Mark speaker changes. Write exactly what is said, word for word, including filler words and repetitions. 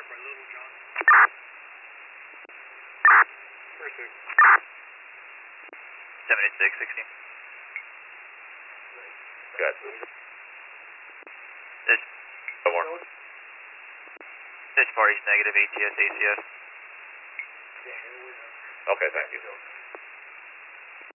Speaker 1: by Little John. First six.
Speaker 2: seventy-six sixty.
Speaker 3: Good.
Speaker 2: This,
Speaker 3: No more.
Speaker 2: this party's negative A T S A C S.
Speaker 3: Okay, thank you.